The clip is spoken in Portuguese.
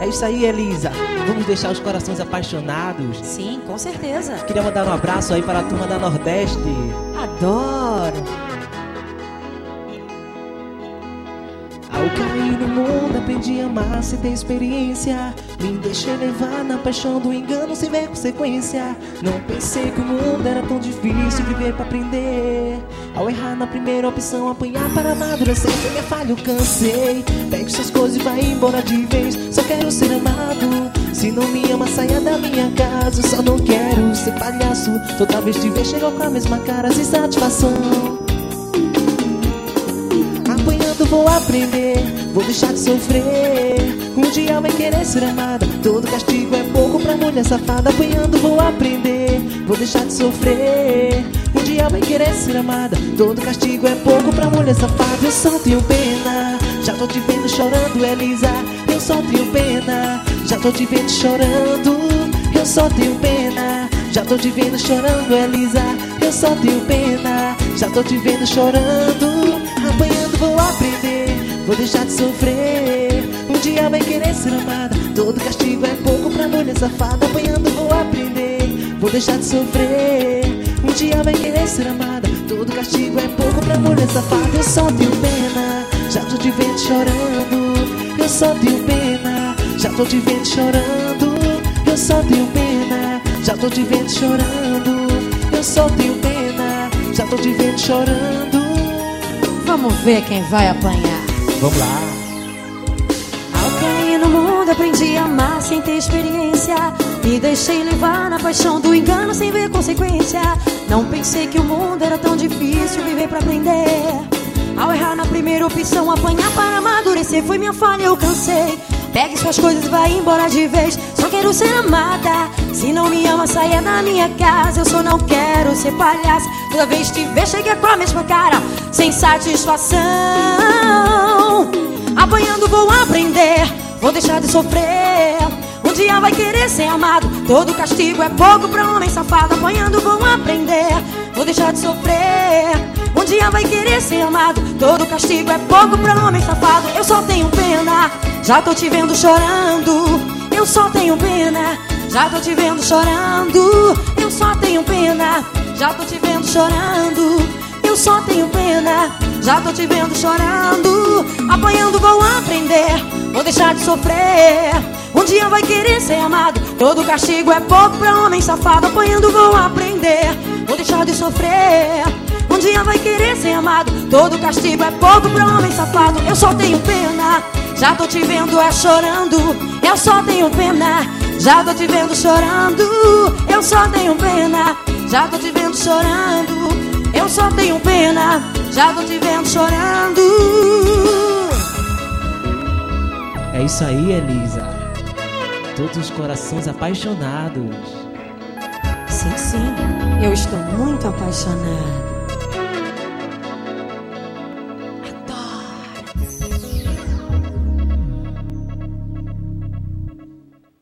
É isso aí, Elisa. Vamos deixar os corações apaixonados. Sim, com certeza. Queria mandar um abraço aí para a turma da Nordeste. Adoro. Ao cair no mundo aprendi a amar sem ter experiência. Me deixei levar na paixão do engano sem ver consequência. Não pensei que o mundo era tão difícil viver pra aprender. Ao errar na primeira opção, apanhar para amadurecer. Foi minha falha, eu cansei. Pegue suas coisas e vai embora de vez. Só quero ser amado. Se não me ama, saia da minha casa. Eu só não quero ser palhaço. Toda vez te ver chegou com a mesma cara sem satisfação. Apanhando vou aprender, vou deixar de sofrer. Um dia vai querer ser amada. Todo castigo é pouco pra mulher safada. Apanhando vou aprender, vou deixar de sofrer. Um dia vai querer ser amada. Todo castigo é pouco pra mulher safada. Eu só tenho pena, já tô te vendo chorando, Elisa. Eu só tenho pena, já tô te vendo chorando. Eu só tenho pena, já tô te vendo chorando, Elisa. Eu só tenho pena, já tô te vendo chorando. Apanhando vou aprender, vou deixar de sofrer. Um dia vai querer ser amada. Todo castigo é pouco pra mulher safada. Apanhando vou aprender, vou deixar de sofrer. Um dia vai querer ser amada. Todo castigo é pouco pra mulher safada. Eu só tenho pena, já tô te vendo chorando. Eu só tenho pena, já tô te vendo chorando. Eu só tenho pena, já tô te vendo chorando. Eu só tenho pena, já tô te vendo chorando. Vamos ver quem vai apanhar. Vamos lá. Ao cair no mundo aprendi a amar sem ter experiência. Me deixei levar na paixão do engano sem ver consequência. Não pensei que o mundo era tão difícil viver pra aprender. Ao errar na primeira opção, apanhar para amadurecer. Foi minha falha, eu cansei. Pegue suas coisas e vai embora de vez. Só quero ser amada. Se não me ama, saia da minha casa. Eu só não quero ser palhaça. Toda vez te ver, chega com a mesma cara, sem satisfação. Apanhando vou aprender, vou deixar de sofrer. Um dia vai querer ser amado. Todo castigo é pouco pra homem safado. Apanhando vou aprender, vou deixar de sofrer. Um dia vai querer ser amado. Todo castigo é pouco pra homem safado. Eu só tenho pena, já tô te vendo chorando. Eu só tenho pena, já tô te vendo chorando. Eu só tenho pena, já tô te vendo chorando. Eu só tenho pena, já tô te vendo chorando. Apanhando vou aprender, vou deixar de sofrer. Um dia vai querer ser amado. Todo castigo é pouco pra homem safado. Apanhando vou aprender, vou deixar de sofrer. Um dia vai querer ser amado. Todo castigo é pouco pra homem safado. Eu só tenho pena, já tô te vendo chorando. Eu só tenho pena, já tô te vendo chorando. Eu só tenho pena, já tô te vendo chorando. Eu só tenho pena, já tô te vendo chorando. É isso aí, Elisa. Todos os corações apaixonados. Sim, sim, eu estou muito apaixonada.